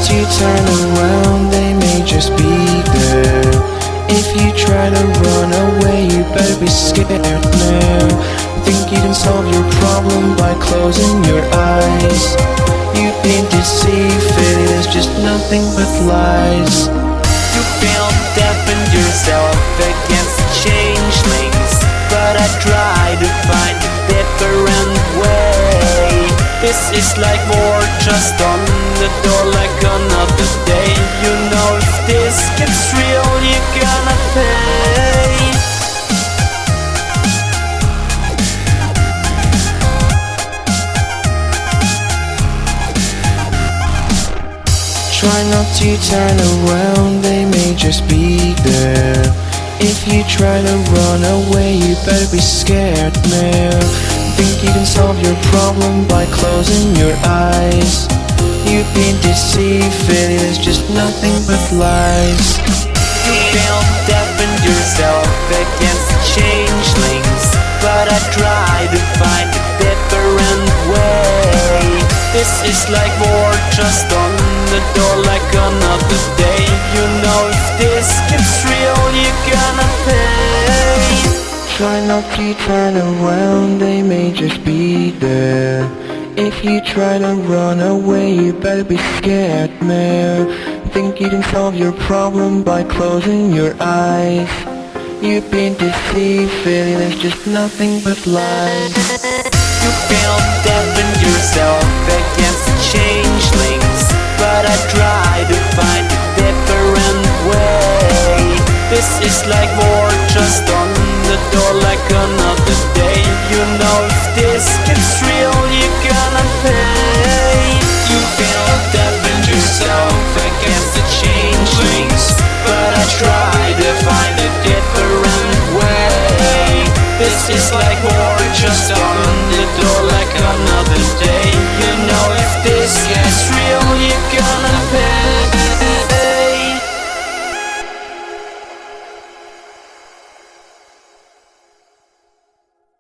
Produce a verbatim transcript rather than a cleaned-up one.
to turn around, they may just be there. If you try to run away, you better be scared now. Think you can solve your problem by closing your eyes. You've been deceived, it is just nothing but lies. You feel deafen yourself against changelings, but I try to find a different way. This is like more trust on the door, like another day. You know if this gets real, you're gonna pay. Try not to turn around, they may just be there. If you try to run away, you better be scared now. Think you can solve your problem by closing your eyes. You've been deceived, it is just nothing but lies. You feel deafen yourself against changelings, but I try to find a different way. This is like more trust on the door, like another day. You know if this gets real, you're gonna pay. Try not to turn around, they may just be there. If you try to run away, you better be scared now. Think you can solve your problem by closing your eyes. You've been deceived, feeling there's just nothing but lies. You feel deafen yourself against changelings, but I try to find a different way. This is like more trust on the door, like another day. You know if this gets real,